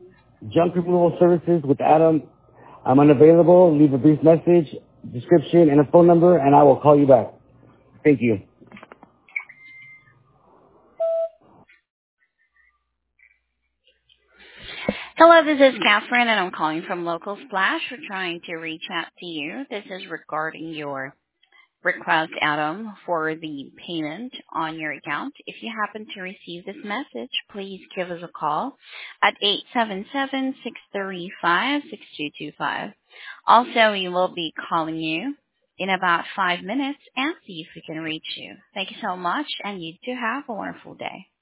Junk removal services with Adam. I'm unavailable. Leave a brief message, description, and a phone number, and I will call you back. Thank you. Hello, this is Catherine, and I'm calling from Local Splash. We're trying to reach out to you. This is regarding your request, Adam, for the payment on your account. If you happen to receive this message, please give us a call at 877-635-6225. Also, we will be calling you in about 5 minutes and see if we can reach you. Thank you so much, and you do have a wonderful day.